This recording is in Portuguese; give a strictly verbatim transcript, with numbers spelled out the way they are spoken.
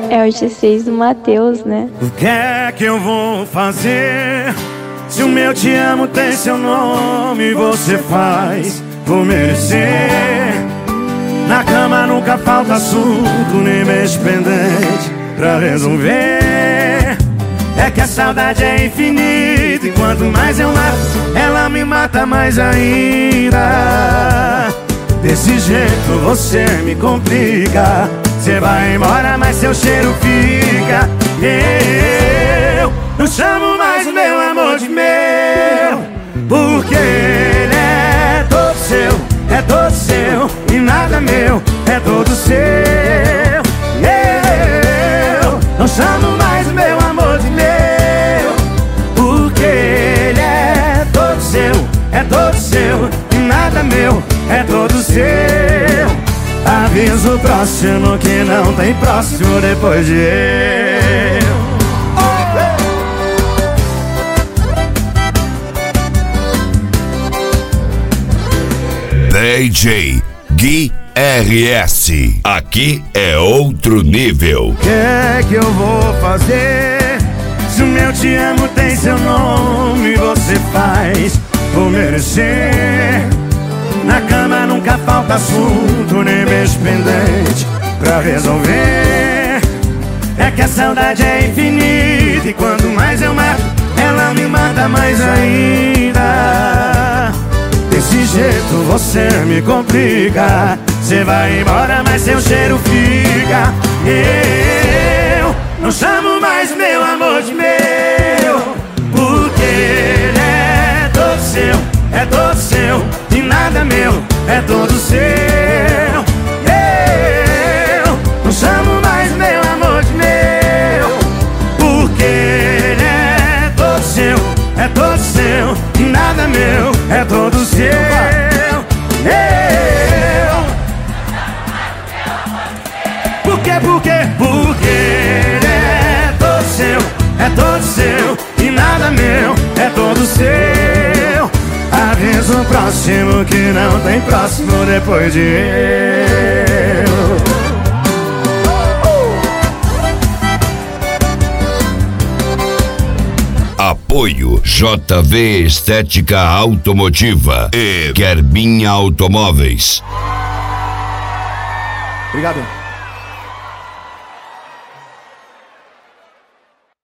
É o G seis do Matheus, né? O que é que eu vou fazer? Se o meu te amo tem seu nome, você faz por merecer. Na cama nunca falta assunto, nem beijo pendente pra resolver. É que a saudade é infinita e quanto mais eu mato, ela me mata mais ainda. Desse jeito você me complica. Você vai embora, mas seu cheiro fica. Eu não chamo mais o meu amor de meu, porque ele é todo seu, é todo seu e nada meu, é todo seu. Eu não chamo mais o meu amor de meu, porque ele é todo seu, é todo seu e nada meu, é todo seu. Aviso o próximo que não tem próximo depois de eu. D J Gui R S. Aqui é outro nível. O que é que eu vou fazer? Se o meu te amo tem seu nome, você faz por merecer. Na cama nunca falta assunto, nem beijo pendente pra resolver. É que a saudade é infinita e quanto mais eu mato, ela me mata mais ainda. Desse jeito você me complica. Você vai embora, mas seu cheiro fica. Eu não chamo mais meu amor de meu, porque ele é todo seu, é todo seu e nada meu, é todo seu. Eu não chamo mais meu amor de meu, porque ele é todo seu, é todo seu e nada meu, é todo seu. Eu Por quê, por quê? Porque ele é todo seu, é todo seu e nada meu, é todo seu. Aviso o próximo que não tem próximo depois de eu. Apoio J V Estética Automotiva e Querbinha Automóveis. Obrigado.